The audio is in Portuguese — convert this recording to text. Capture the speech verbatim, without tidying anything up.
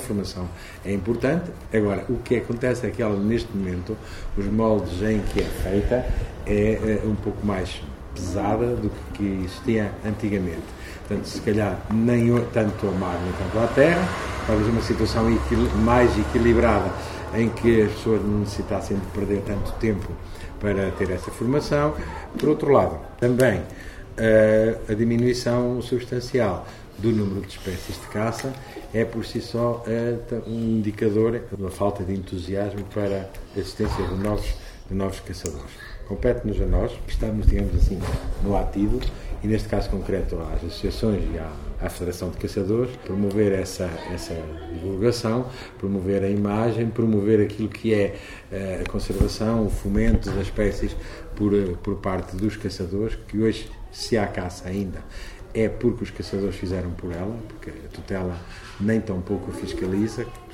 formação é importante. Agora, o que acontece é que ela, neste momento, os moldes em que é feita é, é um pouco mais pesada do que existia antigamente. Portanto, se calhar nem tanto ao mar, nem tanto à terra, talvez uma situação mais equilibrada em que as pessoas não necessitassem de perder tanto tempo para ter essa formação. Por outro lado, também a, a diminuição substancial do número de espécies de caça é por si só um indicador da falta de entusiasmo para a existência de novos, de novos caçadores. Compete-nos a nós, que estamos, digamos assim, no ativo, e neste caso concreto às associações e à, à Federação de Caçadores, promover essa, essa divulgação, promover a imagem, promover aquilo que é a conservação, o fomento das espécies por, por parte dos caçadores, que hoje, se há caça ainda, é porque os caçadores fizeram por ela, porque a tutela nem tão pouco fiscaliza.